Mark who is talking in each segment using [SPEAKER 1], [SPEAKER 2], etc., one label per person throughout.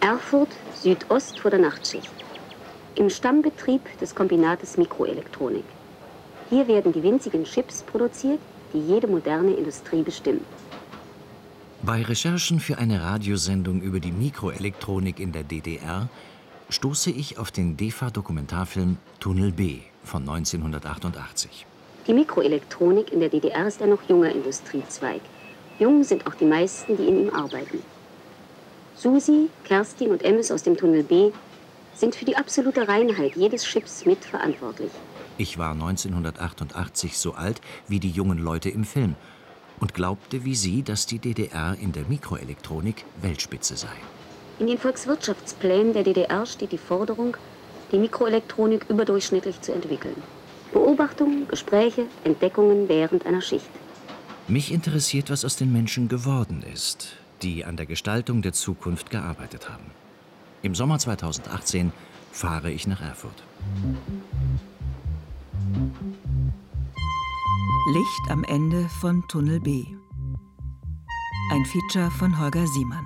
[SPEAKER 1] Erfurt, Südost vor der Nachtschicht. Im Stammbetrieb des Kombinates Mikroelektronik. Hier werden die winzigen Chips produziert, die jede moderne Industrie bestimmen.
[SPEAKER 2] Bei Recherchen für eine Radiosendung über die Mikroelektronik in der DDR stoße ich auf den DEFA-Dokumentarfilm Tunnel B von 1988.
[SPEAKER 1] Die Mikroelektronik in der DDR ist ein noch junger Industriezweig. Jung sind auch die meisten, die in ihm arbeiten. Susi, Kerstin und Emmes aus dem Tunnel B sind für die absolute Reinheit jedes Chips mitverantwortlich.
[SPEAKER 2] Ich war 1988 so alt wie die jungen Leute im Film und glaubte wie sie, dass die DDR in der Mikroelektronik Weltspitze sei.
[SPEAKER 1] In den Volkswirtschaftsplänen der DDR steht die Forderung, die Mikroelektronik überdurchschnittlich zu entwickeln. Beobachtungen, Gespräche, Entdeckungen während einer Schicht.
[SPEAKER 2] Mich interessiert, was aus den Menschen geworden ist, die an der Gestaltung der Zukunft gearbeitet haben. Im Sommer 2018 fahre ich nach Erfurt.
[SPEAKER 3] Licht am Ende von Tunnel B. Ein Feature von Holger Siemann.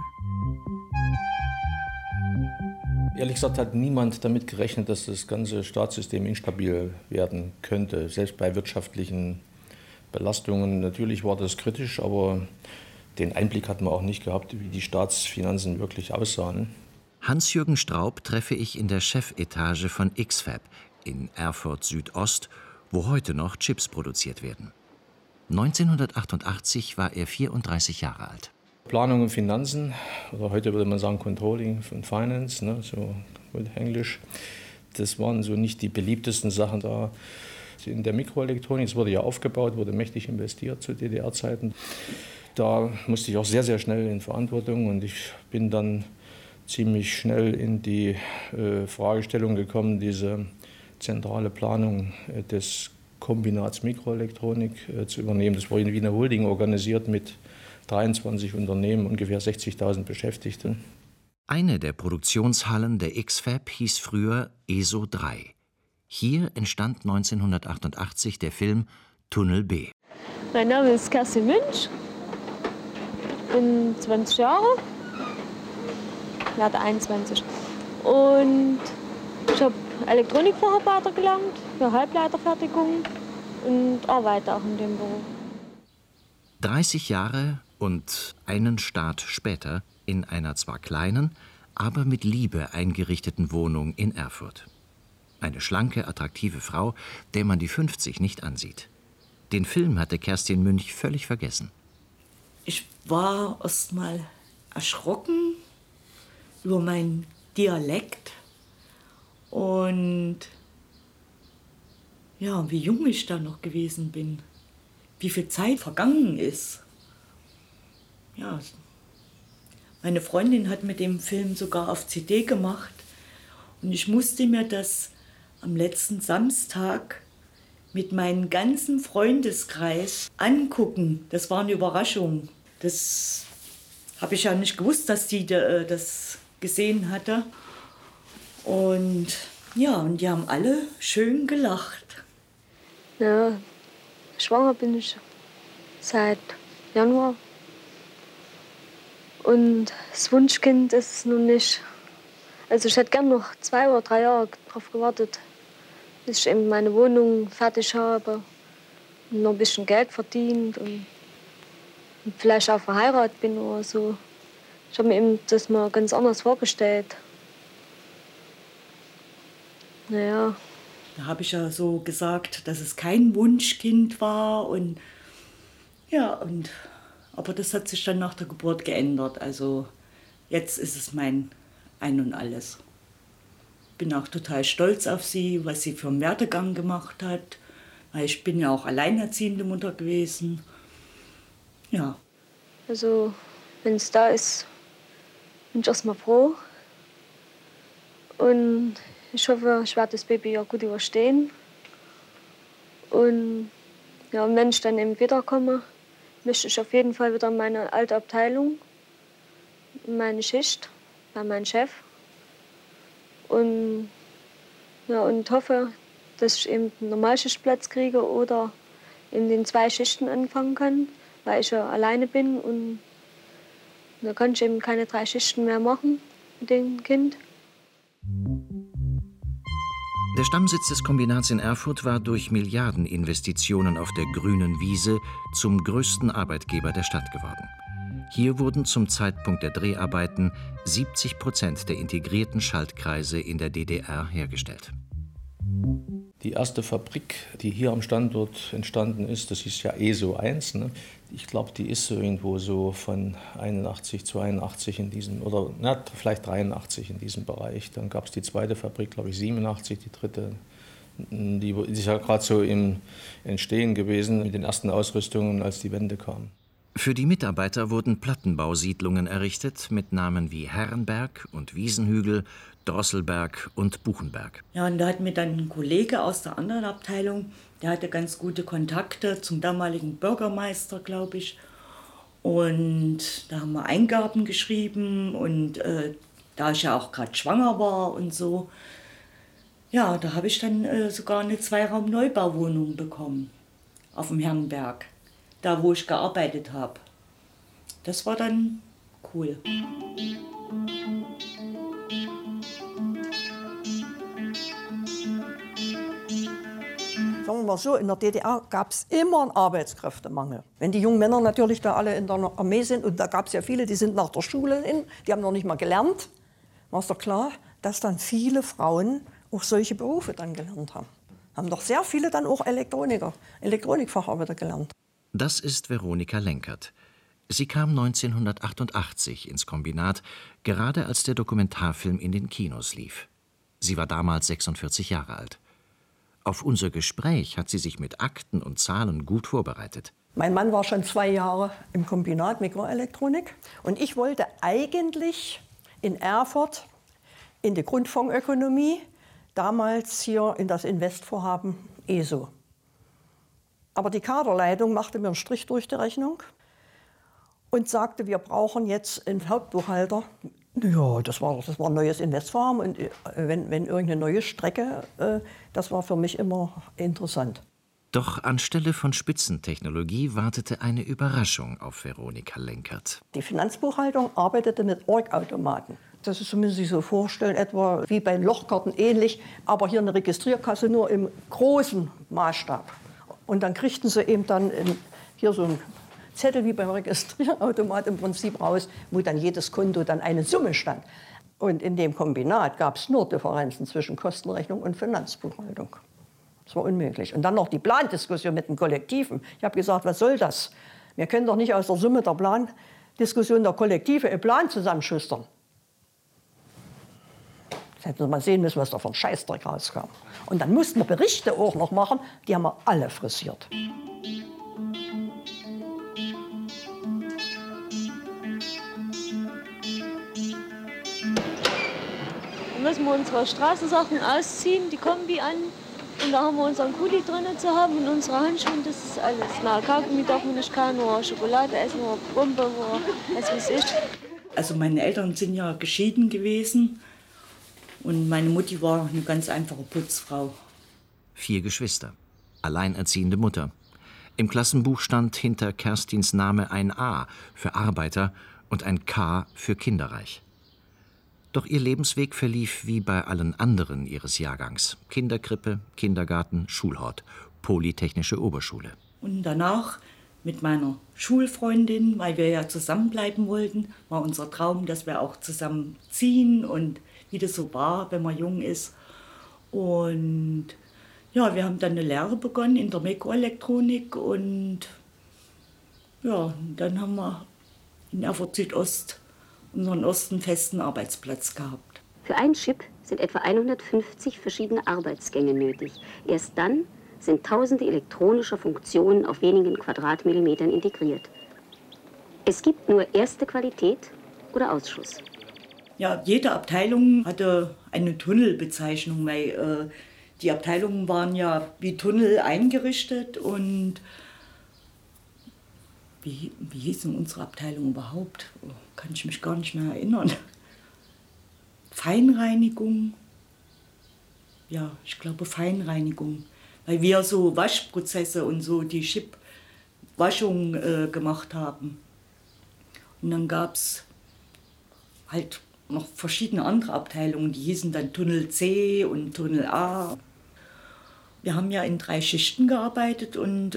[SPEAKER 4] Ehrlich gesagt hat niemand damit gerechnet, dass das ganze Staatssystem instabil werden könnte. Selbst bei wirtschaftlichen Belastungen. Natürlich war das kritisch, aber den Einblick hat man auch nicht gehabt, wie die Staatsfinanzen wirklich aussahen.
[SPEAKER 2] Hans-Jürgen Straub treffe ich in der Chefetage von X-Fab in Erfurt Südost, wo heute noch Chips produziert werden. 1988 war er 34 Jahre alt.
[SPEAKER 4] Planung und Finanzen, oder heute würde man sagen Controlling und Finance, ne, so mit Englisch, das waren so nicht die beliebtesten Sachen da. In der Mikroelektronik, es wurde ja aufgebaut, wurde mächtig investiert zu DDR-Zeiten. Da musste ich auch sehr, sehr schnell in Verantwortung und ich bin dann ziemlich schnell in die Fragestellung gekommen, diese zentrale Planung des Kombinats Mikroelektronik zu übernehmen. Das war wie eine Holding organisiert mit 23 Unternehmen, ungefähr 60.000 Beschäftigte.
[SPEAKER 2] Eine der Produktionshallen der X-Fab hieß früher ESO 3. Hier entstand 1988 der Film Tunnel B.
[SPEAKER 5] Mein Name ist Kerstin Münch, bin 20 Jahre, werde 21. Und ich habe Elektronikfacharbeiter gelernt, für Halbleiterfertigung und arbeite auch in dem Beruf.
[SPEAKER 2] 30 Jahre und einen Start später in einer zwar kleinen, aber mit Liebe eingerichteten Wohnung in Erfurt. Eine schlanke, attraktive Frau, der man die 50 nicht ansieht. Den Film hatte Kerstin Münch völlig vergessen.
[SPEAKER 6] Ich war erst mal erschrocken über meinen Dialekt und ja, wie jung ich da noch gewesen bin, wie viel Zeit vergangen ist. Ja, meine Freundin hat mit dem Film sogar auf CD gemacht und ich musste mir das am letzten Samstag mit meinem ganzen Freundeskreis angucken. Das war eine Überraschung. Das habe ich ja nicht gewusst, dass die das gesehen hatte. Und ja, und die haben alle schön gelacht.
[SPEAKER 5] Ja, schwanger bin ich seit Januar. Und das Wunschkind ist es nun nicht. Also ich hätte gern noch 2 oder 3 Jahre darauf gewartet, bis ich eben meine Wohnung fertig habe und noch ein bisschen Geld verdient und vielleicht auch verheiratet bin oder so. Ich habe mir eben das mal ganz anders vorgestellt. Naja.
[SPEAKER 6] Da habe ich ja so gesagt, dass es kein Wunschkind war und ja, aber das hat sich dann nach der Geburt geändert. Also jetzt ist es mein Ein und Alles. Bin auch total stolz auf sie, was sie für einen Werdegang gemacht hat. Weil ich bin ja auch alleinerziehende Mutter gewesen. Ja.
[SPEAKER 5] Also, wenn es da ist, bin ich erstmal froh. Und ich hoffe, ich werde das Baby ja gut überstehen. Und ja, wenn ich dann eben wiederkomme, möchte ich auf jeden Fall wieder in meine alte Abteilung, in meine Schicht, bei meinem Chef. Und, ja, und hoffe, dass ich eben einen Normalschichtplatz kriege oder in den 2 Schichten anfangen kann, weil ich ja alleine bin und da kann ich eben keine 3 Schichten mehr machen. mit dem Kind.
[SPEAKER 2] Der Stammsitz des Kombinats in Erfurt war durch Milliardeninvestitionen auf der grünen Wiese zum größten Arbeitgeber der Stadt geworden. Hier wurden zum Zeitpunkt der Dreharbeiten 70% der integrierten Schaltkreise in der DDR hergestellt.
[SPEAKER 4] Die erste Fabrik, die hier am Standort entstanden ist, das ist ja ESO 1. Ne? Ich glaube, die ist so irgendwo so von 81 zu 81 in diesem, oder vielleicht 83 in diesem Bereich. Dann gab es die zweite Fabrik, glaube ich, 87, die dritte. Die ist ja gerade so im Entstehen gewesen mit den ersten Ausrüstungen, als die Wende kam.
[SPEAKER 2] Für die Mitarbeiter wurden Plattenbausiedlungen errichtet mit Namen wie Herrenberg und Wiesenhügel, Drosselberg und Buchenberg.
[SPEAKER 6] Ja, und da hat mir dann ein Kollege aus der anderen Abteilung, der hatte ganz gute Kontakte zum damaligen Bürgermeister, glaube ich. Und da haben wir Eingaben geschrieben und da ich ja auch gerade schwanger war und so, ja, da habe ich dann sogar eine Zweiraum-Neubauwohnung bekommen auf dem Herrenberg, da wo ich gearbeitet habe. Das war dann cool.
[SPEAKER 7] Sagen wir mal so, in der DDR gab es immer einen Arbeitskräftemangel. Wenn die jungen Männer natürlich da alle in der Armee sind, und da gab es ja viele, die sind nach der Schule hin, die haben noch nicht mal gelernt, war es doch klar, dass dann viele Frauen auch solche Berufe dann gelernt haben. Haben doch sehr viele dann auch Elektronikfacharbeiter gelernt.
[SPEAKER 2] Das ist Veronika Lenkert. Sie kam 1988 ins Kombinat, gerade als der Dokumentarfilm in den Kinos lief. Sie war damals 46 Jahre alt. Auf unser Gespräch hat sie sich mit Akten und Zahlen gut vorbereitet.
[SPEAKER 7] Mein Mann war schon 2 Jahre im Kombinat Mikroelektronik. Und ich wollte eigentlich in Erfurt in die Grundfondsökonomie, damals hier in das Investvorhaben ESO. Aber die Kaderleitung machte mir einen Strich durch die Rechnung und sagte, wir brauchen jetzt einen Hauptbuchhalter. Ja, das war ein neues Investvorhaben und wenn irgendeine neue Strecke, das war für mich immer interessant.
[SPEAKER 2] Doch anstelle von Spitzentechnologie wartete eine Überraschung auf Veronika Lenkert.
[SPEAKER 7] Die Finanzbuchhaltung arbeitete mit Orgautomaten. Das ist, müssen Sie sich so vorstellen, etwa wie bei Lochkarten ähnlich, aber hier eine Registrierkasse nur im großen Maßstab. Und dann kriegten sie eben dann hier so einen Zettel wie beim Registrierautomat im Prinzip raus, wo dann jedes Konto dann eine Summe stand. Und in dem Kombinat gab es nur Differenzen zwischen Kostenrechnung und Finanzbuchhaltung. Das war unmöglich. Und dann noch die Plandiskussion mit den Kollektiven. Ich habe gesagt, was soll das? Wir können doch nicht aus der Summe der Plandiskussion der Kollektive einen Plan zusammenschustern. Jetzt hätten Sie mal sehen müssen, was da für ein Scheißdreck rauskam. Und dann mussten wir Berichte auch noch machen, die haben wir alle frisiert.
[SPEAKER 5] Dann müssen wir unsere Straßensachen ausziehen, die Kombi an. Und da haben wir unseren Kuli drin zu haben und unsere Handschuhe, das ist alles. Na, Kaugummi darf man nicht kaufen, oder Schokolade essen, oder Bombe, oder was weiß ich.
[SPEAKER 6] Also meine Eltern sind ja geschieden gewesen und meine Mutti war eine ganz einfache Putzfrau.
[SPEAKER 2] 4 Geschwister, alleinerziehende Mutter. Im Klassenbuch stand hinter Kerstins Name ein A für Arbeiter und ein K für kinderreich. Doch ihr Lebensweg verlief wie bei allen anderen ihres Jahrgangs. Kinderkrippe, Kindergarten, Schulhort, Polytechnische Oberschule.
[SPEAKER 6] Und danach mit meiner Schulfreundin, weil wir ja zusammenbleiben wollten, war unser Traum, dass wir auch zusammen ziehen und wie das so war, wenn man jung ist. Und ja, wir haben dann eine Lehre begonnen in der Mikroelektronik und ja, dann haben wir in Erfurt Südost unseren ersten festen Arbeitsplatz gehabt.
[SPEAKER 1] Für einen Chip sind etwa 150 verschiedene Arbeitsgänge nötig. Erst dann sind tausende elektronischer Funktionen auf wenigen Quadratmillimetern integriert. Es gibt nur erste Qualität oder Ausschuss.
[SPEAKER 6] Ja, jede Abteilung hatte eine Tunnelbezeichnung, weil die Abteilungen waren ja wie Tunnel eingerichtet und wie hieß denn unsere Abteilung überhaupt? Oh, kann ich mich gar nicht mehr erinnern. Feinreinigung? Ja, ich glaube Feinreinigung. Weil wir so Waschprozesse und so die Chipwaschung gemacht haben. Und dann gab es halt noch verschiedene andere Abteilungen, die hießen dann Tunnel C und Tunnel A. Wir haben ja in 3 Schichten gearbeitet und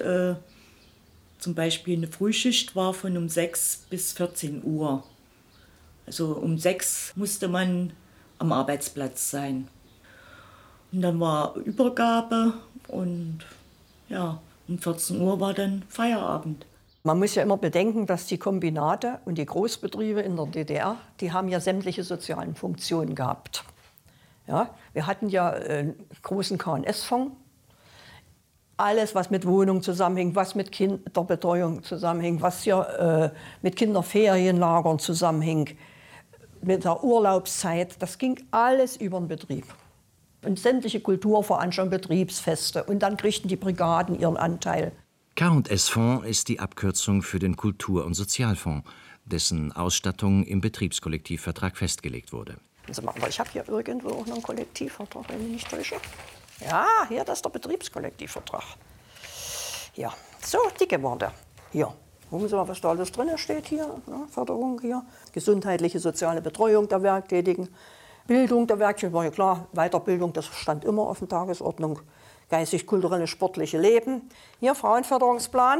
[SPEAKER 6] zum Beispiel eine Frühschicht war von um 6 bis 14 Uhr. Also um 6 musste man am Arbeitsplatz sein. Und dann war Übergabe und ja, um 14 Uhr war dann Feierabend.
[SPEAKER 7] Man muss ja immer bedenken, dass die Kombinate und die Großbetriebe in der DDR, die haben ja sämtliche sozialen Funktionen gehabt. Ja, wir hatten ja einen großen K&S-Fonds. Alles, was mit Wohnung zusammenhängt, was mit Kinderbetreuung zusammenhängt, was hier mit Kinderferienlagern zusammenhängt, mit der Urlaubszeit, das ging alles über den Betrieb. Und sämtliche Kulturveranstaltungen, Betriebsfeste. Und dann kriegten die Brigaden ihren Anteil.
[SPEAKER 2] K&S-Fonds ist die Abkürzung für den Kultur- und Sozialfonds, dessen Ausstattung im Betriebskollektivvertrag festgelegt wurde.
[SPEAKER 7] Aber ich habe hier irgendwo auch noch einen Kollektivvertrag, wenn ich mich nicht täusche. Ja, hier, das ist der Betriebskollektivvertrag. Ja, so dicke war der. Hier, gucken Sie mal, was da alles drin steht hier. Ja, Förderung hier, gesundheitliche, soziale Betreuung der Werktätigen, Bildung der Werktätigen, war ja klar, Weiterbildung, das stand immer auf der Tagesordnung. Geistig-kulturelle, sportliche Leben. Hier Frauenförderungsplan.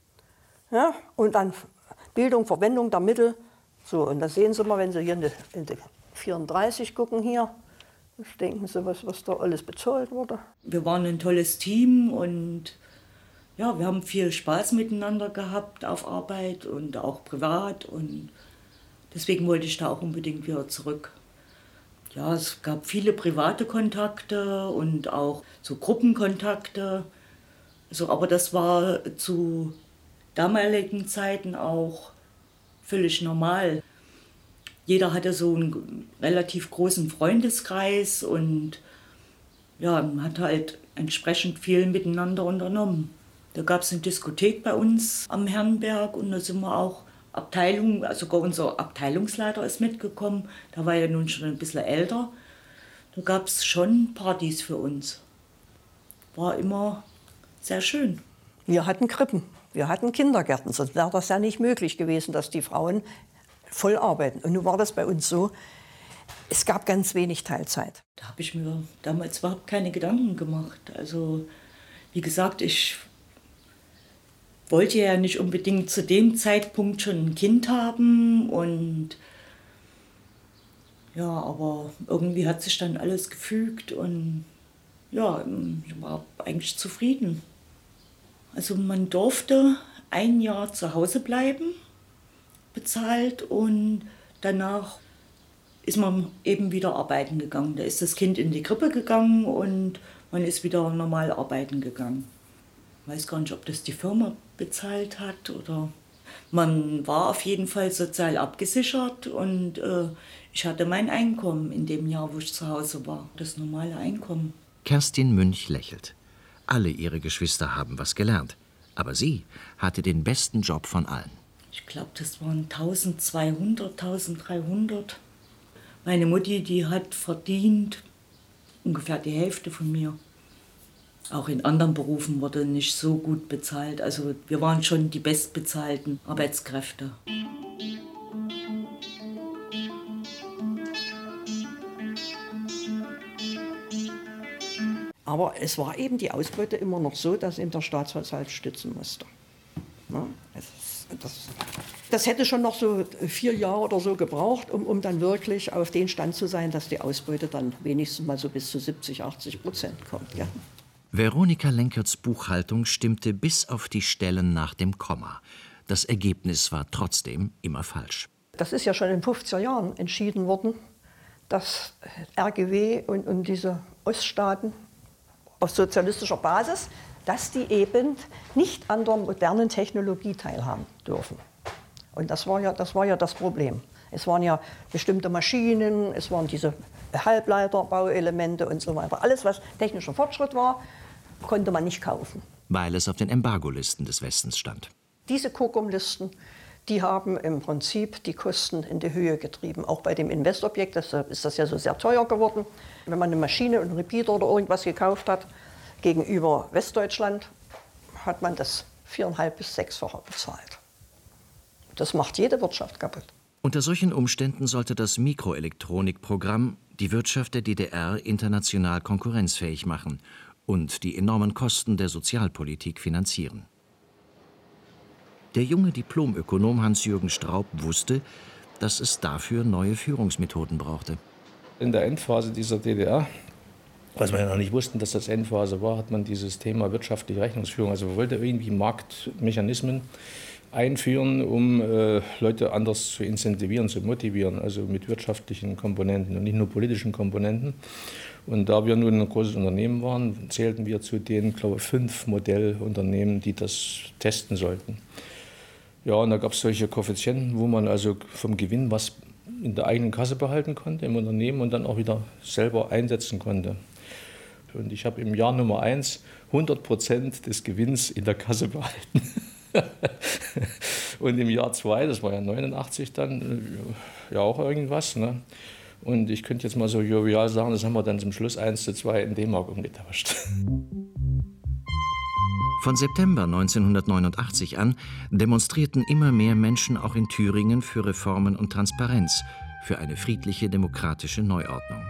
[SPEAKER 7] Ja, und dann Bildung, Verwendung der Mittel. So, und da sehen Sie mal, wenn Sie hier in die 34 gucken hier, denken Sie, was da alles bezahlt wurde.
[SPEAKER 6] Wir waren ein tolles Team und ja, wir haben viel Spaß miteinander gehabt auf Arbeit und auch privat. Und deswegen wollte ich da auch unbedingt wieder zurück. Ja, es gab viele private Kontakte und auch so Gruppenkontakte. Also, aber das war zu damaligen Zeiten auch völlig normal. Jeder hatte so einen relativ großen Freundeskreis und ja, man hat halt entsprechend viel miteinander unternommen. Da gab es eine Diskothek bei uns am Herrenberg und da sind wir auch Abteilung, also sogar unser Abteilungsleiter ist mitgekommen, der war ja nun schon ein bisschen älter. Da gab es schon Partys für uns. War immer sehr schön.
[SPEAKER 7] Wir hatten Krippen, wir hatten Kindergärten, sonst wäre das ja nicht möglich gewesen, dass die Frauen voll arbeiten. Und nun war das bei uns so, es gab ganz wenig Teilzeit.
[SPEAKER 6] Da habe ich mir damals überhaupt keine Gedanken gemacht. Also wie gesagt, ich wollte ja nicht unbedingt zu dem Zeitpunkt schon ein Kind haben und ja, aber irgendwie hat sich dann alles gefügt und ja, ich war eigentlich zufrieden. Also man durfte 1 Jahr zu Hause bleiben, bezahlt, und danach ist man eben wieder arbeiten gegangen. Da ist das Kind in die Krippe gegangen und man ist wieder normal arbeiten gegangen. Ich weiß gar nicht, ob das die Firma bezahlt hat oder... Man war auf jeden Fall sozial abgesichert und ich hatte mein Einkommen in dem Jahr, wo ich zu Hause war, das normale Einkommen.
[SPEAKER 2] Kerstin Münch lächelt. Alle ihre Geschwister haben was gelernt, aber sie hatte den besten Job von allen.
[SPEAKER 6] Ich glaube, das waren 1200, 1300. Meine Mutti, die hat verdient ungefähr die Hälfte von mir. Auch in anderen Berufen wurde nicht so gut bezahlt. Also wir waren schon die bestbezahlten Arbeitskräfte.
[SPEAKER 7] Aber es war eben die Ausbeute immer noch so, dass eben der Staatshaushalt stützen musste. Ja, das hätte schon noch so 4 Jahre oder so gebraucht, um dann wirklich auf den Stand zu sein, dass die Ausbeute dann wenigstens mal so bis zu 70-80% kommt. Ja.
[SPEAKER 2] Veronika Lenkerts Buchhaltung stimmte bis auf die Stellen nach dem Komma. Das Ergebnis war trotzdem immer falsch.
[SPEAKER 7] Das ist ja schon in den 50er Jahren entschieden worden, dass RGW und diese Oststaaten auf sozialistischer Basis, dass die eben nicht an der modernen Technologie teilhaben dürfen. Und das war ja das Problem. Es waren ja bestimmte Maschinen, es waren diese Halbleiterbauelemente und so weiter. Alles, was technischer Fortschritt war, konnte man nicht kaufen.
[SPEAKER 2] Weil es auf den Embargo-Listen des Westens stand.
[SPEAKER 7] Diese COCOM-Listen, die haben im Prinzip die Kosten in die Höhe getrieben. Auch bei dem Investobjekt ist das ja so sehr teuer geworden. Wenn man eine Maschine, einen Repeater oder irgendwas gekauft hat, gegenüber Westdeutschland, hat man das 4,5- bis 6-fache bezahlt. Das macht jede Wirtschaft kaputt.
[SPEAKER 2] Unter solchen Umständen sollte das Mikroelektronikprogramm die Wirtschaft der DDR international konkurrenzfähig machen und die enormen Kosten der Sozialpolitik finanzieren. Der junge Diplomökonom Hans-Jürgen Straub wusste, dass es dafür neue Führungsmethoden brauchte.
[SPEAKER 4] In der Endphase dieser DDR, was wir ja noch nicht wussten, dass das Endphase war, hat man dieses Thema wirtschaftliche Rechnungsführung, also man wollte irgendwie Marktmechanismen einführen, um Leute anders zu incentivieren, zu motivieren, also mit wirtschaftlichen Komponenten und nicht nur politischen Komponenten. Und da wir nun ein großes Unternehmen waren, zählten wir zu den, glaube ich, 5 Modellunternehmen, die das testen sollten. Ja, und da gab es solche Koeffizienten, wo man also vom Gewinn was in der eigenen Kasse behalten konnte im Unternehmen und dann auch wieder selber einsetzen konnte. Und ich habe im Jahr Nummer 1 100% des Gewinns in der Kasse behalten. Und im Jahr 2, das war ja 89 dann, ja auch irgendwas. Ne? Und ich könnte jetzt mal so jovial sagen, das haben wir dann zum Schluss 1:2 in D-Mark umgetauscht.
[SPEAKER 2] Von September 1989 an demonstrierten immer mehr Menschen auch in Thüringen für Reformen und Transparenz, für eine friedliche demokratische Neuordnung.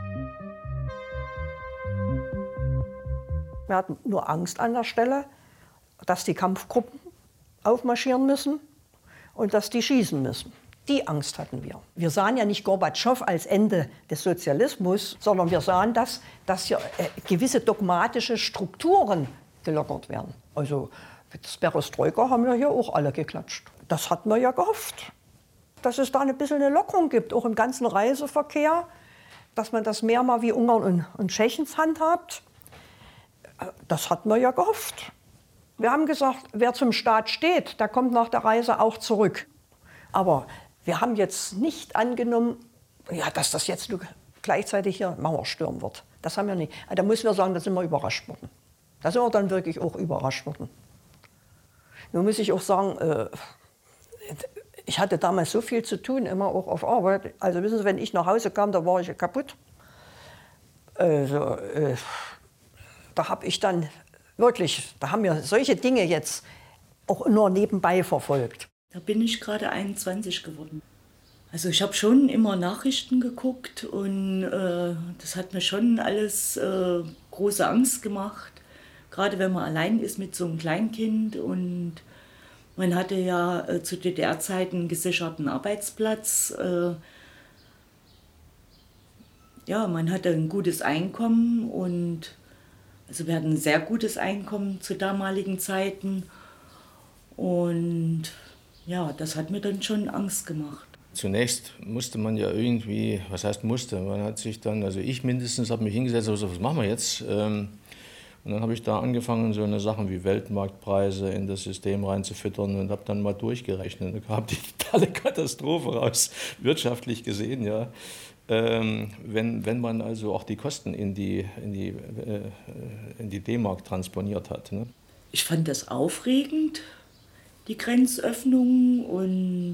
[SPEAKER 7] Wir hatten nur Angst an der Stelle, dass die Kampfgruppen aufmarschieren müssen und dass die schießen müssen. Die Angst hatten wir. Wir sahen ja nicht Gorbatschow als Ende des Sozialismus, sondern wir sahen, dass hier gewisse dogmatische Strukturen gelockert werden. Also das Perestroika haben wir hier auch alle geklatscht. Das hatten wir ja gehofft, dass es da ein bisschen eine Lockerung gibt, auch im ganzen Reiseverkehr, dass man das mehr mal wie Ungarn und Tschechiens handhabt. Das hatten wir ja gehofft. Wir haben gesagt, wer zum Staat steht, der kommt nach der Reise auch zurück. Aber wir haben jetzt nicht angenommen, ja, dass das jetzt gleichzeitig hier Mauersturm wird. Das haben wir nicht. Da müssen wir sagen, da sind wir überrascht worden. Da sind wir dann wirklich auch überrascht worden. Nun muss ich auch sagen, ich hatte damals so viel zu tun, immer auch auf Arbeit. Also wissen Sie, wenn ich nach Hause kam, da war ich kaputt. Also, da habe ich dann wirklich, da haben wir solche Dinge jetzt auch nur nebenbei verfolgt.
[SPEAKER 6] Da bin ich gerade 21 geworden. Also ich habe schon immer Nachrichten geguckt und das hat mir schon alles große Angst gemacht. Gerade wenn man allein ist mit so einem Kleinkind und man hatte ja zu DDR-Zeiten einen gesicherten Arbeitsplatz. Ja, man hatte ein gutes Einkommen und also wir hatten ein sehr gutes Einkommen zu damaligen Zeiten und ja, das hat mir dann schon Angst gemacht.
[SPEAKER 4] Zunächst musste man ja irgendwie, was heißt musste, man hat sich dann, also ich mindestens, habe mich hingesetzt, also was machen wir jetzt? Und dann habe ich da angefangen, so eine Sachen wie Weltmarktpreise in das System reinzufüttern und habe dann mal durchgerechnet. Da kam die totale Katastrophe raus, wirtschaftlich gesehen, ja. Wenn man also auch die Kosten in die D-Mark transponiert hat. Ne?
[SPEAKER 6] Ich fand das aufregend, die Grenzöffnung und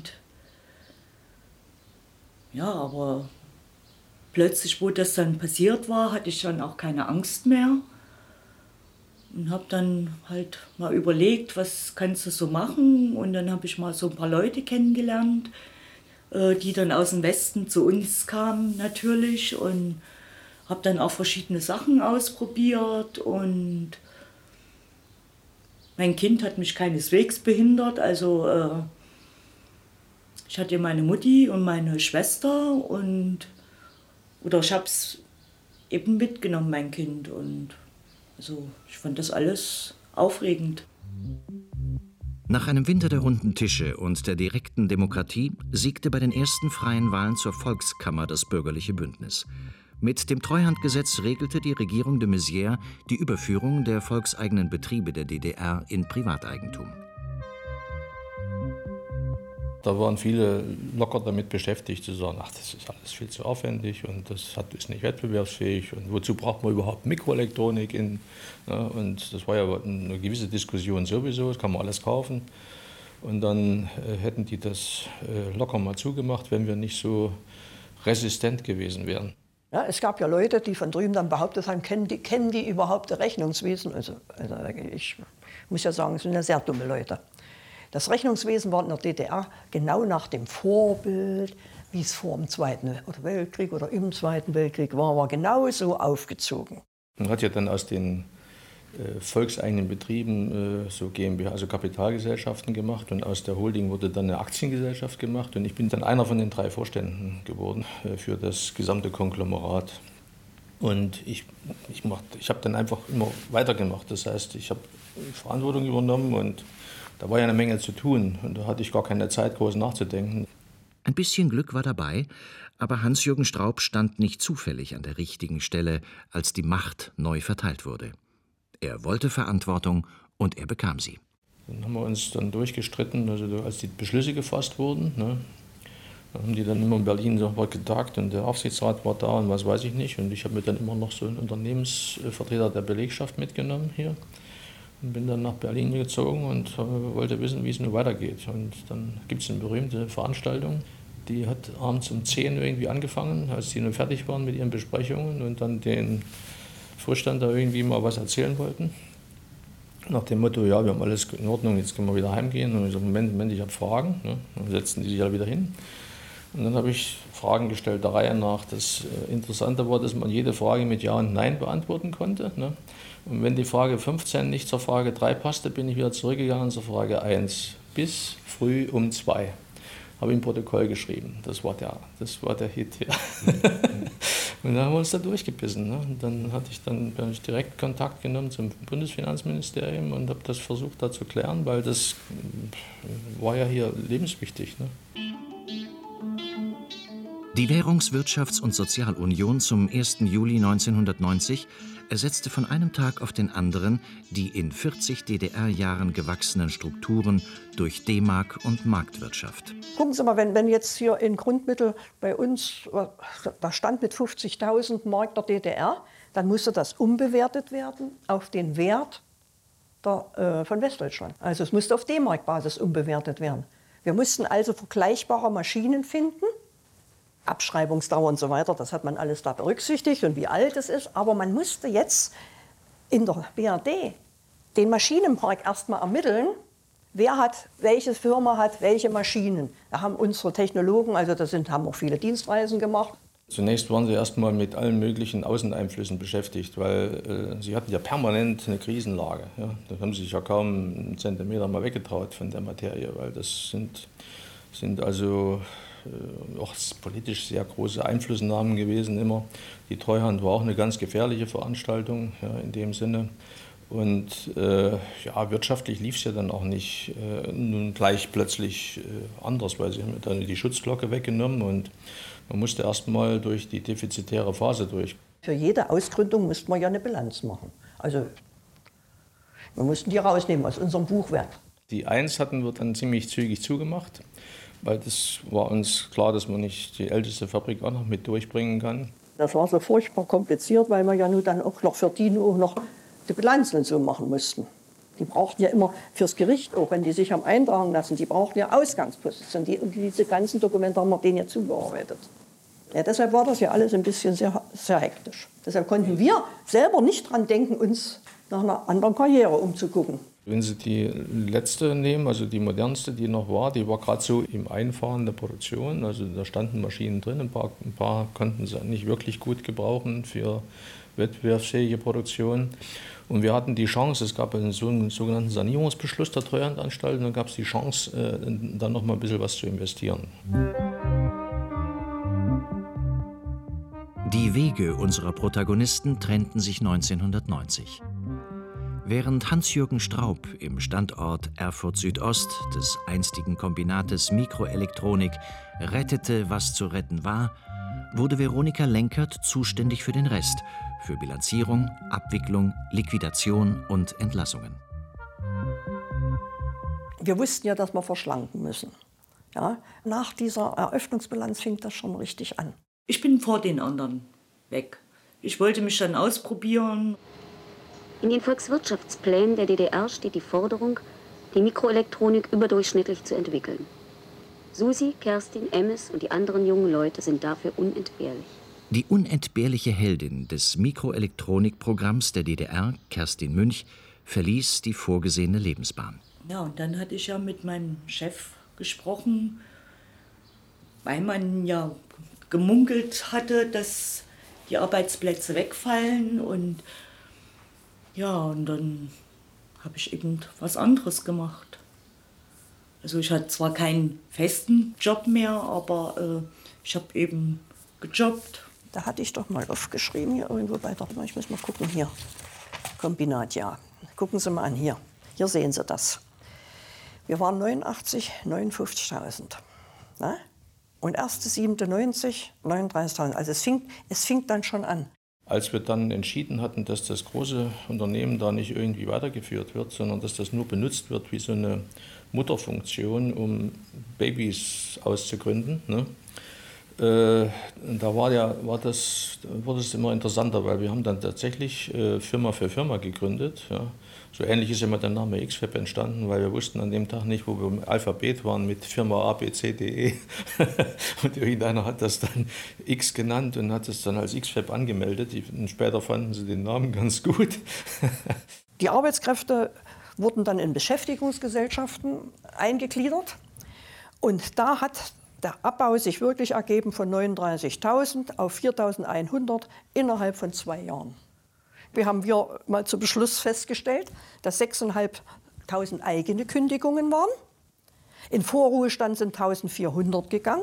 [SPEAKER 6] ja, aber plötzlich, wo das dann passiert war, hatte ich dann auch keine Angst mehr. Und habe dann halt mal überlegt, was kannst du so machen. Und dann habe ich mal so ein paar Leute kennengelernt, die dann aus dem Westen zu uns kamen natürlich. Und habe dann auch verschiedene Sachen ausprobiert. Und mein Kind hat mich keineswegs behindert. Also ich hatte meine Mutti und meine Schwester. Oder ich habe es eben mitgenommen, mein Kind. Und also ich fand das alles aufregend.
[SPEAKER 2] Nach einem Winter der runden Tische und der direkten Demokratie siegte bei den ersten freien Wahlen zur Volkskammer das bürgerliche Bündnis. Mit dem Treuhandgesetz regelte die Regierung de Maizière die Überführung der volkseigenen Betriebe der DDR in Privateigentum.
[SPEAKER 4] Da waren viele locker damit beschäftigt, zu sagen, ach, das ist alles viel zu aufwendig und das ist nicht wettbewerbsfähig und wozu braucht man überhaupt Mikroelektronik? Und das war ja eine gewisse Diskussion sowieso, das kann man alles kaufen. Und dann hätten die das locker mal zugemacht, wenn wir nicht so resistent gewesen wären.
[SPEAKER 7] Ja, es gab ja Leute, die von drüben dann behauptet haben, kennen die überhaupt das Rechnungswesen? Also ich muss ja sagen, es sind ja sehr dumme Leute. Das Rechnungswesen war in der DDR genau nach dem Vorbild wie es vor dem Zweiten Weltkrieg oder im Zweiten Weltkrieg war genauso aufgezogen.
[SPEAKER 4] Man hat ja dann aus den volkseigenen Betrieben so GmbH, also Kapitalgesellschaften gemacht, und aus der Holding wurde dann eine Aktiengesellschaft gemacht, und ich bin dann einer von den 3 Vorständen geworden für das gesamte Konglomerat. Und ich habe dann einfach immer weitergemacht. Das heißt, ich habe Verantwortung übernommen, und da war ja eine Menge zu tun, und da hatte ich gar keine Zeit, groß nachzudenken.
[SPEAKER 2] Ein bisschen Glück war dabei, aber Hans-Jürgen Straub stand nicht zufällig an der richtigen Stelle, als die Macht neu verteilt wurde. Er wollte Verantwortung, und er bekam sie.
[SPEAKER 4] Dann haben wir uns dann durchgestritten, also als die Beschlüsse gefasst wurden, ne, dann haben die dann immer in Berlin so getagt, und der Aufsichtsrat war da und was weiß ich nicht. Und ich habe mir dann immer noch so einen Unternehmensvertreter der Belegschaft mitgenommen hier und bin dann nach Berlin gezogen und wollte wissen, wie es nun weitergeht. Und dann gibt es eine berühmte Veranstaltung, die hat abends um 10 irgendwie angefangen, als die nun fertig waren mit ihren Besprechungen und dann den Vorstand da irgendwie mal was erzählen wollten. Nach dem Motto, ja, wir haben alles in Ordnung, jetzt können wir wieder heimgehen. Und ich so, Moment, ich habe Fragen. Ne? Dann setzten die sich alle wieder hin. Und dann habe ich Fragen gestellt, der Reihe nach. Das Interessante war, dass man jede Frage mit Ja und Nein beantworten konnte. Ne? Und wenn die Frage 15 nicht zur Frage 3 passte, bin ich wieder zurückgegangen zur Frage 1. Bis früh um 2. Habe ich ein Protokoll geschrieben. Das war der Hit. Ja. Und dann haben wir uns da durchgebissen. Ne? Und dann habe ich direkt Kontakt genommen zum Bundesfinanzministerium und habe das versucht da zu klären, weil das war ja hier lebenswichtig. Ne?
[SPEAKER 2] Die Währungswirtschafts- und Sozialunion zum 1. Juli 1990 ersetzte von einem Tag auf den anderen die in 40 DDR-Jahren gewachsenen Strukturen durch D-Mark und Marktwirtschaft.
[SPEAKER 7] Gucken Sie mal, wenn jetzt hier in Grundmittel bei uns, da stand mit 50.000 Mark der DDR, dann musste das umbewertet werden auf den Wert von Westdeutschland. Also es musste auf D-Mark-Basis umbewertet werden. Wir mussten also vergleichbare Maschinen finden, Abschreibungsdauer und so weiter, das hat man alles da berücksichtigt und wie alt es ist. Aber man musste jetzt in der BRD den Maschinenpark erstmal ermitteln, welche Firma hat welche Maschinen. Da haben unsere Technologen, also haben auch viele Dienstreisen gemacht.
[SPEAKER 4] Zunächst waren sie erstmal mit allen möglichen Außeneinflüssen beschäftigt, weil sie hatten ja permanent eine Krisenlage. Ja. Da haben sie sich ja kaum einen Zentimeter mal weggetraut von der Materie, weil das sind also auch politisch sehr große Einflussnahmen gewesen immer. Die Treuhand war auch eine ganz gefährliche Veranstaltung, ja, in dem Sinne. Und wirtschaftlich lief es ja dann auch nicht nun gleich plötzlich anders, weil sie haben dann die Schutzglocke weggenommen und man musste erst mal durch die defizitäre Phase durch.
[SPEAKER 7] Für jede Ausgründung mussten wir ja eine Bilanz machen. Also wir mussten die rausnehmen aus unserem Buchwert.
[SPEAKER 4] Die 1 hatten wir dann ziemlich zügig zugemacht, weil das war uns klar, dass man nicht die älteste Fabrik auch noch mit durchbringen kann.
[SPEAKER 7] Das war so furchtbar kompliziert, weil wir ja nun dann auch noch für die nur noch die Bilanzen so machen mussten. Die brauchten ja immer fürs Gericht, auch wenn die sich haben eintragen lassen, die brauchten ja Ausgangsposition. Und diese ganzen Dokumente haben wir denen ja zugearbeitet. Ja, deshalb war das ja alles ein bisschen sehr, sehr hektisch. Deshalb konnten wir selber nicht dran denken, uns nach einer anderen Karriere umzugucken.
[SPEAKER 4] Wenn Sie die letzte nehmen, also die modernste, die noch war, die war gerade so im Einfahren der Produktion. Also da standen Maschinen drin, ein paar konnten sie nicht wirklich gut gebrauchen für wettbewerbsfähige Produktion. Und wir hatten die Chance, es gab einen sogenannten Sanierungsbeschluss der Treuhandanstalt, und dann gab es die Chance, dann noch mal ein bisschen was zu investieren.
[SPEAKER 2] Die Wege unserer Protagonisten trennten sich 1990. Während Hans-Jürgen Straub im Standort Erfurt Südost des einstigen Kombinates Mikroelektronik rettete, was zu retten war, wurde Veronika Lenkert zuständig für den Rest, für Bilanzierung, Abwicklung, Liquidation und Entlassungen.
[SPEAKER 7] Wir wussten ja, dass wir verschlanken müssen. Ja, nach dieser Eröffnungsbilanz fing das schon richtig an.
[SPEAKER 6] Ich bin vor den anderen weg. Ich wollte mich dann ausprobieren.
[SPEAKER 1] In den Volkswirtschaftsplänen der DDR steht die Forderung, die Mikroelektronik überdurchschnittlich zu entwickeln. Susi, Kerstin, Emmes und die anderen jungen Leute sind dafür unentbehrlich.
[SPEAKER 2] Die unentbehrliche Heldin des Mikroelektronikprogramms der DDR, Kerstin Münch, verließ die vorgesehene Lebensbahn.
[SPEAKER 6] Ja, und dann hatte ich ja mit meinem Chef gesprochen, weil man ja gemunkelt hatte, dass die Arbeitsplätze wegfallen und ja, und dann habe ich eben was anderes gemacht. Also ich hatte zwar keinen festen Job mehr, aber ich habe eben gejobbt.
[SPEAKER 7] Da hatte ich doch mal aufgeschrieben, hier irgendwo bei der, ich muss mal gucken, hier, Kombinat, ja. Gucken Sie mal an, hier. Hier sehen Sie das. Wir waren 89, 59.000. Ne? Und 1.7.90, 39.000. Also es fing dann schon an.
[SPEAKER 4] Als wir dann entschieden hatten, dass das große Unternehmen da nicht irgendwie weitergeführt wird, sondern dass das nur benutzt wird wie so eine Mutterfunktion, um Babys auszugründen, ne? Da wurde es immer interessanter, weil wir haben dann tatsächlich Firma für Firma gegründet. Ja. So ähnlich ist immer der Name XFAB entstanden, weil wir wussten an dem Tag nicht, wo wir im Alphabet waren mit Firma ABCDE. Und irgendeiner hat das dann X genannt und hat es dann als XFAB angemeldet. Und später fanden sie den Namen ganz gut.
[SPEAKER 7] Die Arbeitskräfte wurden dann in Beschäftigungsgesellschaften eingegliedert. Und da hat der Abbau sich wirklich ergeben von 39.000 auf 4.100 innerhalb von 2 Jahren. Wir haben hier mal zu Beschluss festgestellt, dass 6.500 eigene Kündigungen waren. In Vorruhestand sind 1.400 gegangen.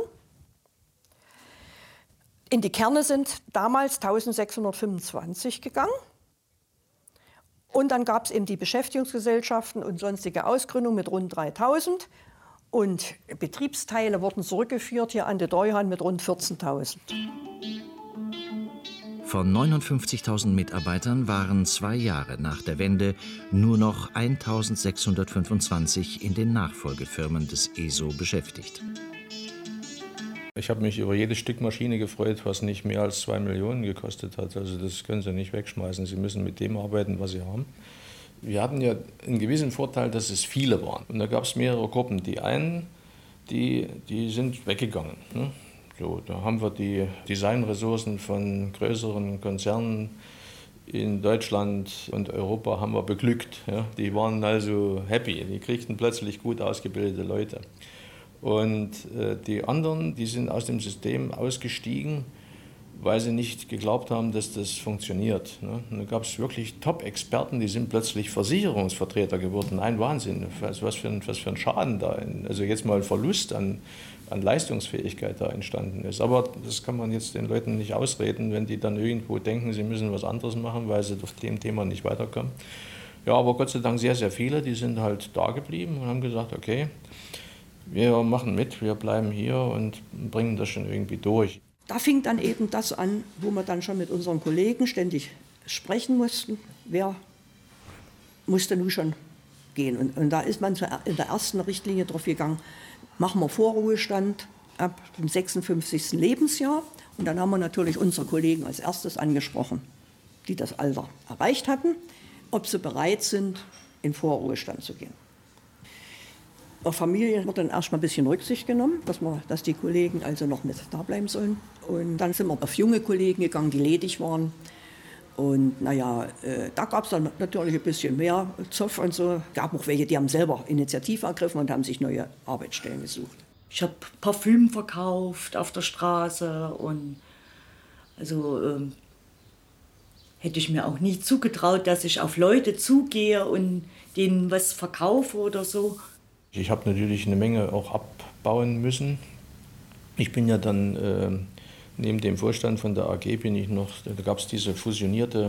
[SPEAKER 7] In die Kerne sind damals 1.625 gegangen. Und dann gab es eben die Beschäftigungsgesellschaften und sonstige Ausgründungen mit rund 3.000. Und Betriebsteile wurden zurückgeführt hier an die Treuhand mit rund 14.000.
[SPEAKER 2] Von 59.000 Mitarbeitern waren 2 Jahre nach der Wende nur noch 1.625 in den Nachfolgefirmen des ESO beschäftigt.
[SPEAKER 4] Ich habe mich über jede Stück Maschine gefreut, was nicht mehr als 2 Millionen gekostet hat. Also das können Sie nicht wegschmeißen. Sie müssen mit dem arbeiten, was Sie haben. Wir hatten ja einen gewissen Vorteil, dass es viele waren. Und da gab es mehrere Gruppen. Die einen, die sind weggegangen. Ne? So, da haben wir die Designressourcen von größeren Konzernen in Deutschland und Europa haben wir beglückt. Ja? Die waren also happy. Die kriegten plötzlich gut ausgebildete Leute. Und die anderen, die sind aus dem System ausgestiegen, weil sie nicht geglaubt haben, dass das funktioniert. Ne? Und da gab es wirklich Top-Experten, die sind plötzlich Versicherungsvertreter geworden. Ein Wahnsinn, was für ein Schaden da, also jetzt mal Verlust an Leistungsfähigkeit da entstanden ist. Aber das kann man jetzt den Leuten nicht ausreden, wenn die dann irgendwo denken, sie müssen was anderes machen, weil sie auf dem Thema nicht weiterkommen. Ja, aber Gott sei Dank sehr, sehr viele, die sind halt da geblieben und haben gesagt, okay, wir machen mit, wir bleiben hier und bringen das schon irgendwie durch.
[SPEAKER 7] Da fing dann eben das an, wo wir dann schon mit unseren Kollegen ständig sprechen mussten, wer musste nun schon gehen. Und da ist man in der ersten Richtlinie drauf gegangen, machen wir Vorruhestand ab dem 56. Lebensjahr. Und dann haben wir natürlich unsere Kollegen als erstes angesprochen, die das Alter erreicht hatten, ob sie bereit sind, in Vorruhestand zu gehen. Auf Familien wird dann erstmal ein bisschen Rücksicht genommen, dass die Kollegen also noch mit da bleiben sollen. Und dann sind wir auf junge Kollegen gegangen, die ledig waren. Und naja, da gab es dann natürlich ein bisschen mehr Zoff und so. Es gab auch welche, die haben selber Initiative ergriffen und haben sich neue Arbeitsstellen gesucht.
[SPEAKER 6] Ich habe Parfüm verkauft auf der Straße und also hätte ich mir auch nie zugetraut, dass ich auf Leute zugehe und denen was verkaufe oder so.
[SPEAKER 4] Ich habe natürlich eine Menge auch abbauen müssen. Ich bin ja dann neben dem Vorstand von der AG da gab es diese fusionierte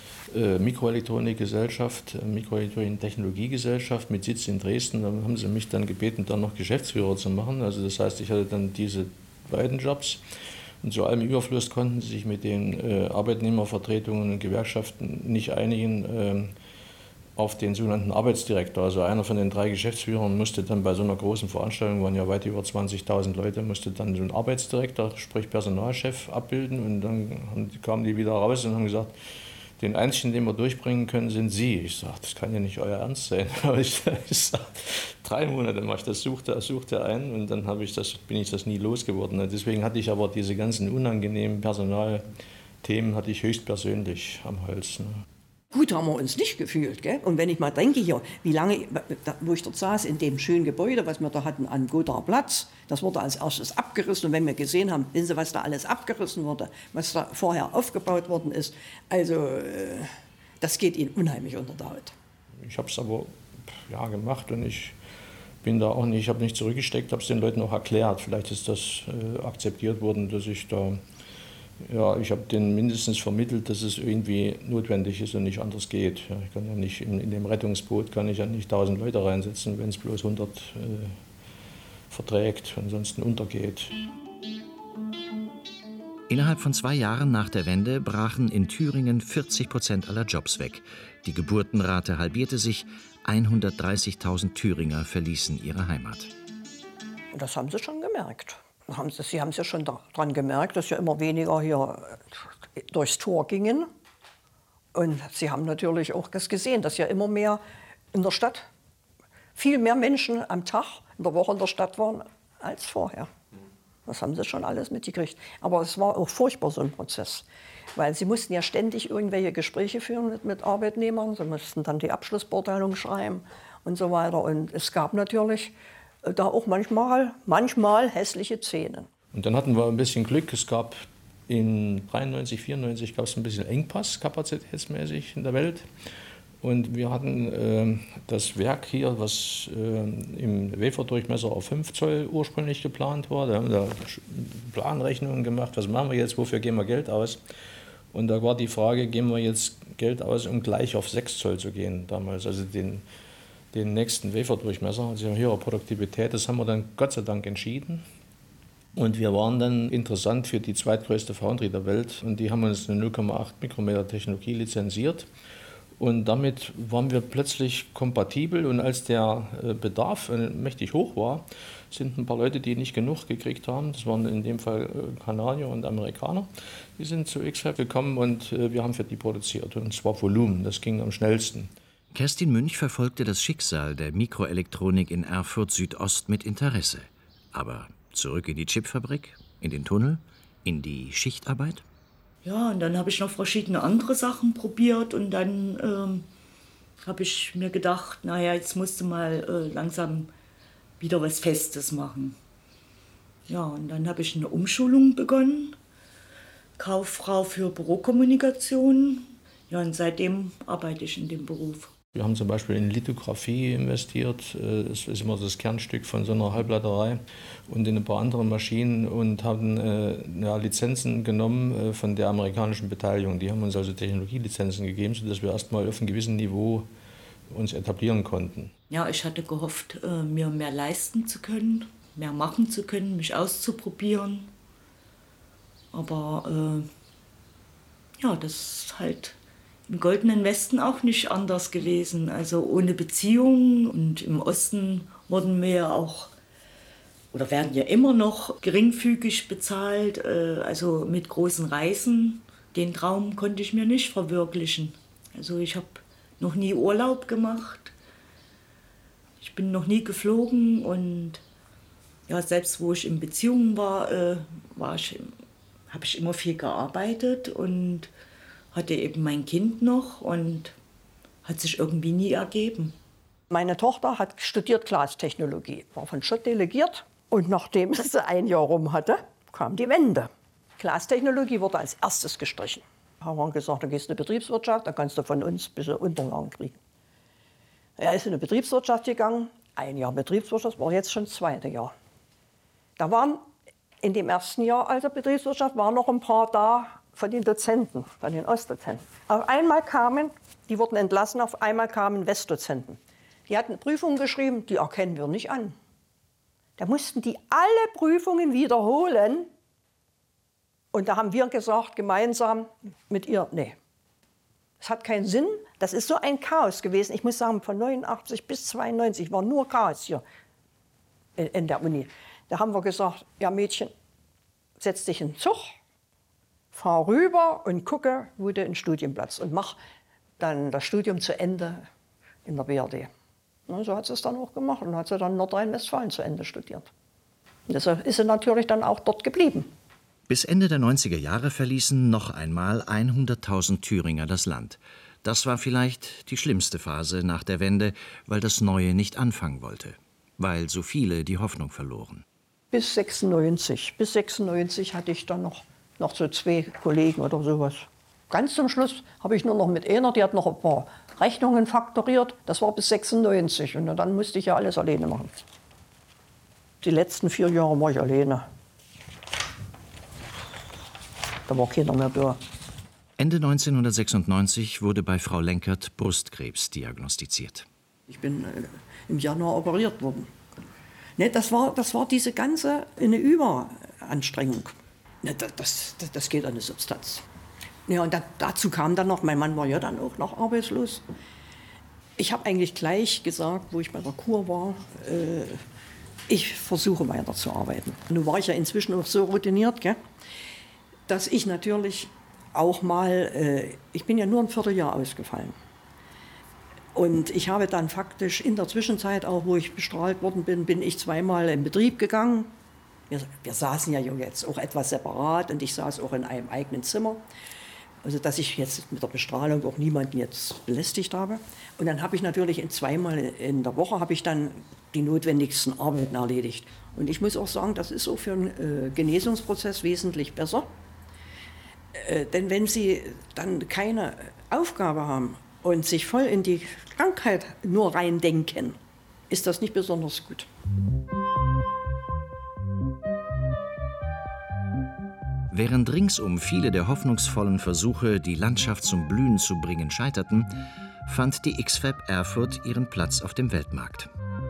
[SPEAKER 4] Mikroelektronikgesellschaft, Mikroelektronik-Technologiegesellschaft mit Sitz in Dresden. Da haben sie mich dann gebeten, dann noch Geschäftsführer zu machen. Also das heißt, ich hatte dann diese beiden Jobs. Und zu allem Überfluss konnten sie sich mit den Arbeitnehmervertretungen und Gewerkschaften nicht einigen auf den sogenannten Arbeitsdirektor. Also einer von den 3 Geschäftsführern musste dann bei so einer großen Veranstaltung, waren ja weit über 20.000 Leute, musste dann so einen Arbeitsdirektor, sprich Personalchef, abbilden. Und dann kamen die wieder raus und haben gesagt, den einzigen, den wir durchbringen können, sind Sie. Ich sage, das kann ja nicht euer Ernst sein. Aber ich sage, 3 Monate mache ich das, suchte einen und dann bin ich das nie losgeworden. Deswegen hatte ich aber diese ganzen unangenehmen Personalthemen hatte ich höchstpersönlich am Hals. Ne?
[SPEAKER 7] Gut haben wir uns nicht gefühlt. Gell? Und wenn ich mal denke hier, wie lange, wo ich dort saß, in dem schönen Gebäude, was wir da hatten am Gothaer Platz, das wurde als erstes abgerissen. Und wenn wir gesehen haben, wissen Sie, was da alles abgerissen wurde, was da vorher aufgebaut worden ist, also das geht Ihnen unheimlich unter der Haut.
[SPEAKER 4] Ich habe es aber gemacht und ich bin da auch nicht, ich habe nicht zurückgesteckt, habe es den Leuten auch erklärt. Vielleicht ist das akzeptiert worden, dass ich da, ich habe denen mindestens vermittelt, dass es irgendwie notwendig ist und nicht anders geht. Ja, ich kann ja nicht, in dem Rettungsboot kann ich ja nicht 1000 Leute reinsetzen, wenn es bloß 100 verträgt, ansonsten untergeht.
[SPEAKER 2] Innerhalb von 2 Jahren nach der Wende brachen in Thüringen 40% aller Jobs weg. Die Geburtenrate halbierte sich, 130.000 Thüringer verließen ihre Heimat.
[SPEAKER 7] Das haben sie schon gemerkt. Sie haben es ja schon daran gemerkt, dass ja immer weniger hier durchs Tor gingen. Und sie haben natürlich auch das gesehen, dass ja immer mehr in der Stadt, viel mehr Menschen am Tag in der Woche in der Stadt waren als vorher. Das haben sie schon alles mitgekriegt. Aber es war auch furchtbar, so ein Prozess. Weil sie mussten ja ständig irgendwelche Gespräche führen mit Arbeitnehmern. Sie mussten dann die Abschlussbeurteilung schreiben und so weiter. Und es gab natürlich da auch manchmal hässliche Szenen.
[SPEAKER 4] Und dann hatten wir ein bisschen Glück. Es gab in 93, 94 gab es ein bisschen Engpass kapazitätsmäßig in der Welt. Und wir hatten das Werk hier, was im Waferdurchmesser auf 5 Zoll ursprünglich geplant war. Da haben wir Planrechnungen gemacht, was machen wir jetzt, wofür geben wir Geld aus. Und da war die Frage, geben wir jetzt Geld aus, um gleich auf 6 Zoll zu gehen damals, also den nächsten Waferdurchmesser, also höhere Produktivität. Das haben wir dann Gott sei Dank entschieden. Und wir waren dann interessant für die zweitgrößte Foundry der Welt. Und die haben uns eine 0,8 Mikrometer Technologie lizenziert. Und damit waren wir plötzlich kompatibel. Und als der Bedarf mächtig hoch war, sind ein paar Leute, die nicht genug gekriegt haben, das waren in dem Fall Kanadier und Amerikaner, die sind zu X-FAB gekommen und wir haben für die produziert. Und zwar Volumen, das ging am schnellsten.
[SPEAKER 2] Kerstin Münch verfolgte das Schicksal der Mikroelektronik in Erfurt Südost mit Interesse. Aber zurück in die Chipfabrik, in den Tunnel, in die Schichtarbeit?
[SPEAKER 6] Ja, und dann habe ich noch verschiedene andere Sachen probiert und dann habe ich mir gedacht, naja, jetzt musst du mal langsam wieder was Festes machen. Ja, und dann habe ich eine Umschulung begonnen, Kauffrau für Bürokommunikation. Ja, und seitdem arbeite ich in dem Beruf.
[SPEAKER 4] Wir haben zum Beispiel in Lithografie investiert, das ist immer das Kernstück von so einer Halbleiterei, und in ein paar andere Maschinen und haben Lizenzen genommen von der amerikanischen Beteiligung. Die haben uns also Technologielizenzen gegeben, sodass wir erstmal auf einem gewissen Niveau uns etablieren konnten.
[SPEAKER 6] Ja, ich hatte gehofft, mir mehr leisten zu können, mehr machen zu können, mich auszuprobieren. Aber das ist halt im Goldenen Westen auch nicht anders gewesen. Also ohne Beziehungen, und im Osten wurden wir ja auch, oder werden ja immer noch geringfügig bezahlt, also mit großen Reisen. Den Traum konnte ich mir nicht verwirklichen. Also ich habe noch nie Urlaub gemacht, ich bin noch nie geflogen, und ja, selbst wo ich in Beziehungen war, habe ich immer viel gearbeitet und hatte eben mein Kind noch und hat sich irgendwie nie ergeben.
[SPEAKER 7] Meine Tochter hat studiert Glastechnologie, war von Schott delegiert, und nachdem sie ein Jahr rum hatte, kam die Wende. Glastechnologie wurde als erstes gestrichen. Da haben wir gesagt, da gehst du in die Betriebswirtschaft, da kannst du von uns ein bisschen Unterlagen kriegen. Er ist in die Betriebswirtschaft gegangen, 1 Jahr Betriebswirtschaft, war jetzt schon das 2. Jahr. Da waren in dem 1. Jahr also Betriebswirtschaft waren noch ein paar da von den Dozenten, von den Ostdozenten. Auf einmal kamen, die wurden entlassen, auf einmal kamen Westdozenten. Die hatten Prüfungen geschrieben, die erkennen wir nicht an. Da mussten die alle Prüfungen wiederholen. Und da haben wir gesagt, gemeinsam mit ihr, nee, es hat keinen Sinn. Das ist so ein Chaos gewesen. Ich muss sagen, von 89 bis 92 war nur Chaos hier in der Uni. Da haben wir gesagt, ja Mädchen, setz dich in den Zug, fahr rüber und gucke, wo du einen Studienplatz, und mach dann das Studium zu Ende in der BRD. Und so hat sie es dann auch gemacht und hat sie dann Nordrhein-Westfalen zu Ende studiert. Und deshalb ist sie natürlich dann auch dort geblieben.
[SPEAKER 2] Bis Ende der 90er Jahre verließen noch einmal 100.000 Thüringer das Land. Das war vielleicht die schlimmste Phase nach der Wende, weil das Neue nicht anfangen wollte, weil so viele die Hoffnung verloren.
[SPEAKER 7] Bis 96. Bis 96 hatte ich dann noch so 2 Kollegen oder sowas. Ganz zum Schluss habe ich nur noch mit einer, die hat noch ein paar Rechnungen faktoriert. Das war bis 96 und dann musste ich ja alles alleine machen. Die letzten 4 Jahre war ich alleine. Da war keiner mehr da.
[SPEAKER 2] Ende 1996 wurde bei Frau Lenkert Brustkrebs diagnostiziert.
[SPEAKER 7] Ich bin im Januar operiert worden. Ne, das war diese ganze eine Überanstrengung. Ne, das geht an die Substanz. Ja, und dazu kam dann noch, mein Mann war ja dann auch noch arbeitslos. Ich habe eigentlich gleich gesagt, wo ich bei der Kur war, ich versuche weiterzuarbeiten. Nun war ich ja inzwischen auch so routiniert, gell, dass ich natürlich auch mal, ich bin ja nur ein Vierteljahr ausgefallen. Und ich habe dann faktisch in der Zwischenzeit, auch wo ich bestrahlt worden bin, bin ich 2-mal in Betrieb gegangen. Wir saßen ja jetzt auch etwas separat und ich saß auch in einem eigenen Zimmer. Also dass ich jetzt mit der Bestrahlung auch niemanden jetzt belästigt habe. Und dann habe ich natürlich 2-mal in der Woche habe ich dann die notwendigsten Arbeiten erledigt. Und ich muss auch sagen, das ist auch für einen Genesungsprozess wesentlich besser. Denn wenn Sie dann keine Aufgabe haben und sich voll in die Krankheit nur reindenken, ist das nicht besonders gut.
[SPEAKER 2] Während ringsum viele der hoffnungsvollen Versuche, die Landschaft zum Blühen zu bringen, scheiterten, fand die X-FAB Erfurt ihren Platz auf dem Weltmarkt.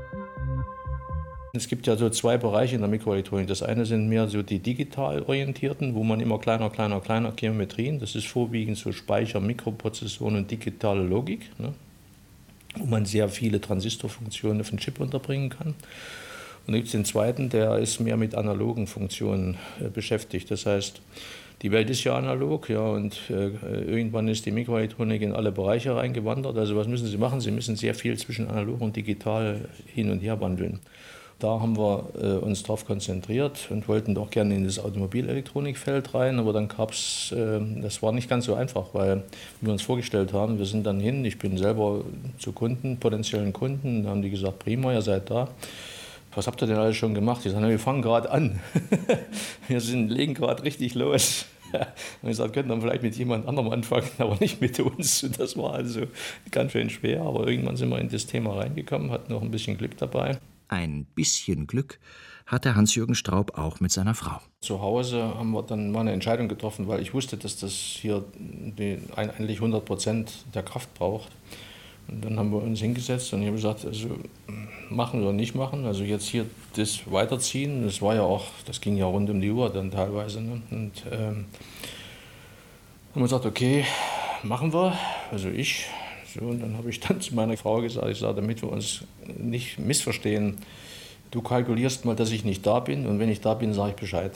[SPEAKER 4] Es gibt ja so 2 Bereiche in der Mikroelektronik. Das eine sind mehr so die digital orientierten, wo man immer kleiner Geometrien, das ist vorwiegend so Speicher, Mikroprozessoren und digitale Logik, ne, wo man sehr viele Transistorfunktionen auf den Chip unterbringen kann. Und dann gibt es den zweiten, der ist mehr mit analogen Funktionen beschäftigt. Das heißt, die Welt ist ja analog, ja, und irgendwann ist die Mikroelektronik in alle Bereiche reingewandert. Also was müssen Sie machen? Sie müssen sehr viel zwischen analog und digital hin und her wandeln. Da haben wir uns darauf konzentriert und wollten doch gerne in das Automobilelektronikfeld rein, aber dann gab es, das war nicht ganz so einfach, weil wir uns vorgestellt haben, wir sind dann hin, ich bin selber zu Kunden, potenziellen Kunden, da haben die gesagt, prima, ihr seid da. Was habt ihr denn alles schon gemacht? Ich sage, wir fangen gerade an. Wir legen gerade richtig los. Und ich sagte, könnten wir vielleicht mit jemand anderem anfangen, aber nicht mit uns. Und das war also ganz schön schwer, aber irgendwann sind wir in das Thema reingekommen, hatten noch ein bisschen Glück dabei.
[SPEAKER 2] Ein bisschen Glück hatte Hans-Jürgen Straub auch mit seiner Frau.
[SPEAKER 4] Zu Hause haben wir dann mal eine Entscheidung getroffen, weil ich wusste, dass das hier eigentlich 100% der Kraft braucht. Und dann haben wir uns hingesetzt und ich habe gesagt, also machen oder nicht machen, also jetzt hier das weiterziehen. Das war ja auch, das ging ja rund um die Uhr dann teilweise. Ne? Und haben wir gesagt, okay, machen wir, also ich. So, und dann habe ich dann zu meiner Frau gesagt, ich sage, damit wir uns nicht missverstehen, du kalkulierst mal, dass ich nicht da bin und wenn ich da bin, sage ich Bescheid.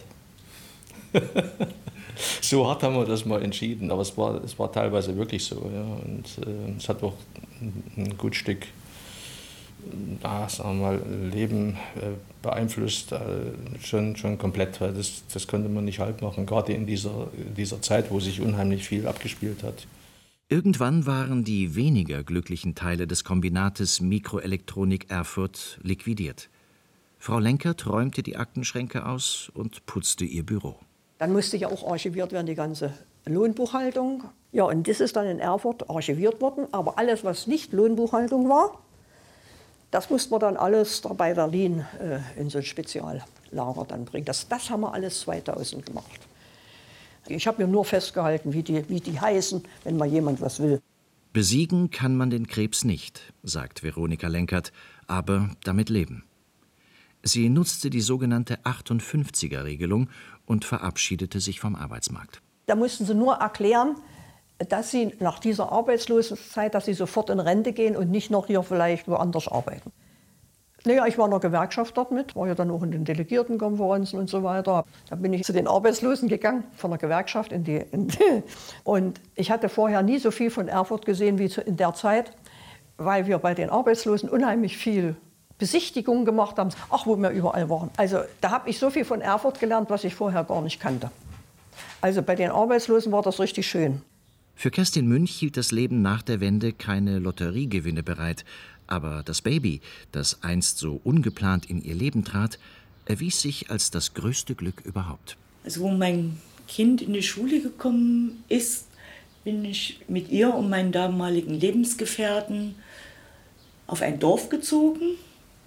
[SPEAKER 4] So hart haben wir das mal entschieden, aber es war teilweise wirklich so. Ja. Und es hat auch ein gut Stück sagen wir mal, Leben beeinflusst, schon komplett, weil das konnte man nicht halb machen, gerade in dieser Zeit, wo sich unheimlich viel abgespielt hat.
[SPEAKER 2] Irgendwann waren die weniger glücklichen Teile des Kombinates Mikroelektronik Erfurt liquidiert. Frau Lenkert räumte die Aktenschränke aus und putzte ihr Büro.
[SPEAKER 7] Dann musste ja auch archiviert werden, die ganze Lohnbuchhaltung. Ja, und das ist dann in Erfurt archiviert worden. Aber alles, was nicht Lohnbuchhaltung war, das mussten wir dann alles bei Berlin in so ein Speziallager dann bringen. Das haben wir alles 2000 gemacht. Ich habe mir nur festgehalten, wie die heißen, wenn mal jemand was will.
[SPEAKER 2] Besiegen kann man den Krebs nicht, sagt Veronika Lenkert, aber damit leben. Sie nutzte die sogenannte 58er-Regelung und verabschiedete sich vom Arbeitsmarkt.
[SPEAKER 7] Da mussten sie nur erklären, dass sie nach dieser Arbeitslosenzeit, dass sie sofort in Rente gehen und nicht noch hier vielleicht woanders arbeiten. Naja, ich war in der Gewerkschaft dort mit, war ja dann auch in den Delegiertenkonferenzen und so weiter. Da bin ich zu den Arbeitslosen gegangen, von der Gewerkschaft und ich hatte vorher nie so viel von Erfurt gesehen wie in der Zeit, weil wir bei den Arbeitslosen unheimlich viel Besichtigungen gemacht haben, wo wir überall waren. Also da habe ich so viel von Erfurt gelernt, was ich vorher gar nicht kannte. Also bei den Arbeitslosen war das richtig schön.
[SPEAKER 2] Für Kerstin Münch hielt das Leben nach der Wende keine Lotteriegewinne bereit. Aber das Baby, das einst so ungeplant in ihr Leben trat, erwies sich als das größte Glück überhaupt.
[SPEAKER 6] Also wo mein Kind in die Schule gekommen ist, bin ich mit ihr und meinen damaligen Lebensgefährten auf ein Dorf gezogen.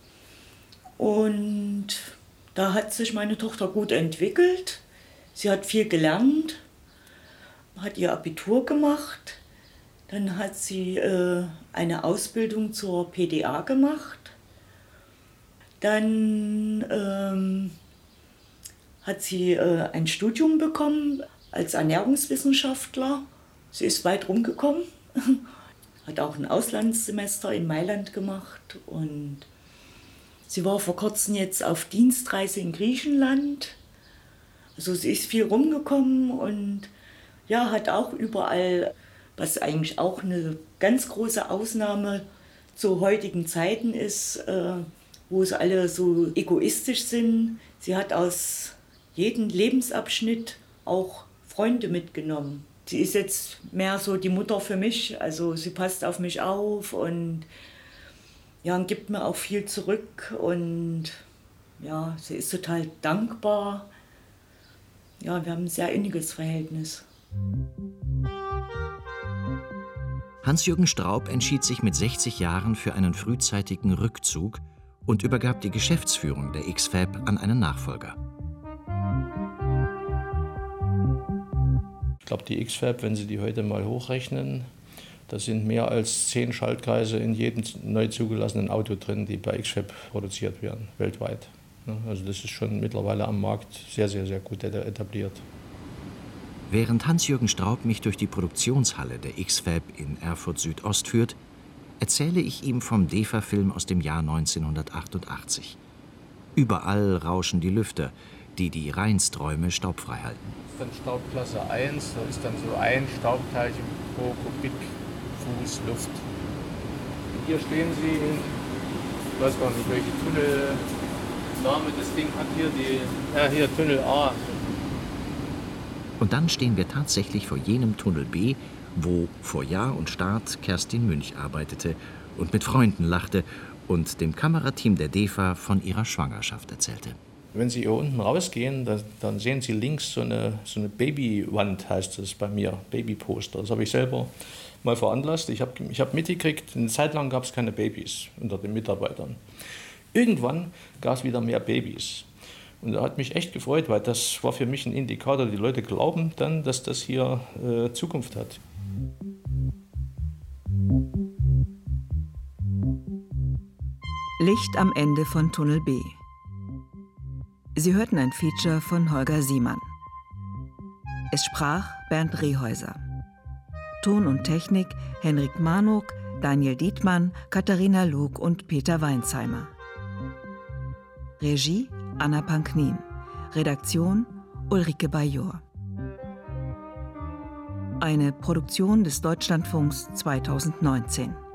[SPEAKER 6] Und da hat sich meine Tochter gut entwickelt. Sie hat viel gelernt, hat ihr Abitur gemacht. Dann hat sie eine Ausbildung zur PDA gemacht. Dann hat sie ein Studium bekommen als Ernährungswissenschaftler. Sie ist weit rumgekommen, hat auch ein Auslandssemester in Mailand gemacht. Und sie war vor kurzem jetzt auf Dienstreise in Griechenland. Also sie ist viel rumgekommen und ja, hat auch überall, was eigentlich auch eine ganz große Ausnahme zu heutigen Zeiten ist, wo es alle so egoistisch sind. Sie hat aus jedem Lebensabschnitt auch Freunde mitgenommen. Sie ist jetzt mehr so die Mutter für mich, also sie passt auf mich auf und ja, und gibt mir auch viel zurück und ja, sie ist total dankbar. Ja, wir haben ein sehr inniges Verhältnis.
[SPEAKER 2] Hans-Jürgen Straub entschied sich mit 60 Jahren für einen frühzeitigen Rückzug und übergab die Geschäftsführung der X-Fab an einen Nachfolger.
[SPEAKER 4] Ich glaube, die X-Fab, wenn Sie die heute mal hochrechnen, da sind mehr als 10 Schaltkreise in jedem neu zugelassenen Auto drin, die bei X-Fab produziert werden, weltweit. Also das ist schon mittlerweile am Markt sehr, sehr, sehr gut etabliert.
[SPEAKER 2] Während Hans-Jürgen Straub mich durch die Produktionshalle der X-Fab in Erfurt Südost führt, erzähle ich ihm vom DEFA-Film aus dem Jahr 1988. Überall rauschen die Lüfter, die die Reinsträume staubfrei halten.
[SPEAKER 4] Das ist dann Staubklasse 1, da ist dann so ein Staubteilchen pro Kubikfuß Luft. Und hier stehen Sie, ich weiß gar nicht, welche Tunnelname das Ding hat, hier Tunnel A.
[SPEAKER 2] Und dann stehen wir tatsächlich vor jenem Tunnel B, wo vor Jahr und Start Kerstin Münch arbeitete und mit Freunden lachte und dem Kamerateam der DEFA von ihrer Schwangerschaft erzählte.
[SPEAKER 4] Wenn Sie hier unten rausgehen, dann sehen Sie links so eine Babywand, heißt es bei mir, Babyposter. Das habe ich selber mal veranlasst. Ich hab mitgekriegt, eine Zeit lang gab es keine Babys unter den Mitarbeitern. Irgendwann gab es wieder mehr Babys. Und das hat mich echt gefreut, weil das war für mich ein Indikator. Die Leute glauben dann, dass das hier Zukunft hat.
[SPEAKER 3] Licht am Ende von Tunnel B. Sie hörten ein Feature von Holger Siemann. Es sprach Bernd Rehäuser. Ton und Technik Henrik Manuk, Daniel Dietmann, Katharina Lug und Peter Weinsheimer. Regie Anna Panknin. Redaktion Ulrike Bajor. Eine Produktion des Deutschlandfunks 2019.